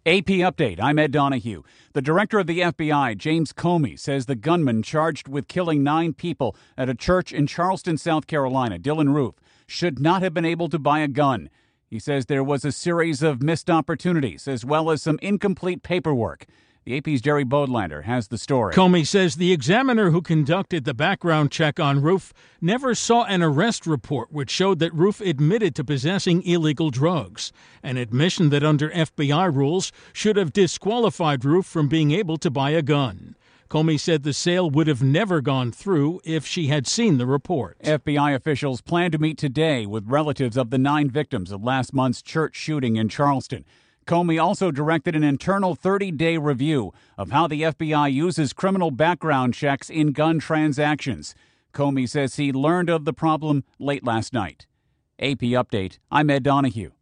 AP Update, I'm Ed Donahue. The director of the FBI, James Comey, says the gunman charged with killing 9 people at a church in Charleston, South Carolina, Dylan Roof, should not have been able to buy a gun. He says there was a series of missed opportunities as well as some incomplete paperwork. The AP's Jerry Bodlander has the story. Comey says the examiner who conducted the background check on Roof never saw an arrest report which showed that Roof admitted to possessing illegal drugs, an admission that under FBI rules should have disqualified Roof from being able to buy a gun. Comey said the sale would have never gone through if she had seen the report. FBI officials plan to meet today with relatives of the 9 victims of last month's church shooting in Charleston. Comey also directed an internal 30-day review of how the FBI uses criminal background checks in gun transactions. Comey says he learned of the problem late last night. AP Update, I'm Ed Donahue.